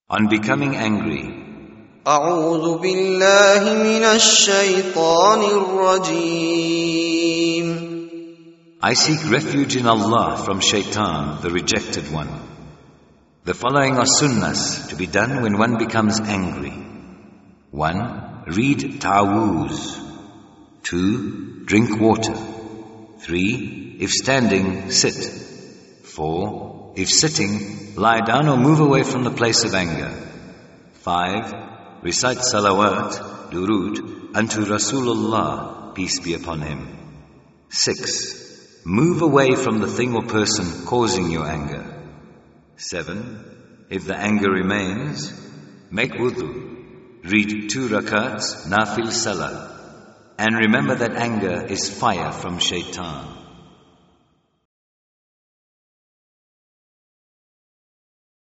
On becoming angry. أعوذ بالله من الشيطان الرجيم. I seek refuge in Allah from Shaitan, the rejected one. The following are sunnahs to be done when one becomes angry. 1. Read ta'awuz. 2. Drink water. 3. If standing, sit. 4. If sitting, lie down or move away from the place of anger. 5. Recite salawat, durud, unto Rasulullah, peace be upon him. 6. Move away from the thing or person causing your anger. 7. If the anger remains, make wudu. Read 2 rakats, nafil salah. And remember that anger is fire from Shaitan.